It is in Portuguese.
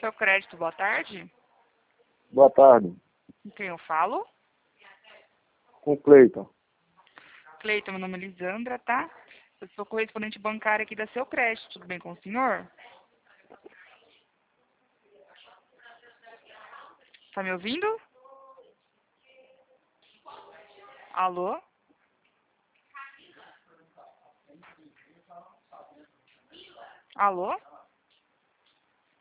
Seu crédito, boa tarde. Boa tarde. Com quem eu falo? Com o Cleiton. Cleiton, meu nome é Lisandra, tá? Eu sou correspondente bancária aqui da Seu Crédito. Tudo bem com o senhor? Tá me ouvindo? Alô? Alô?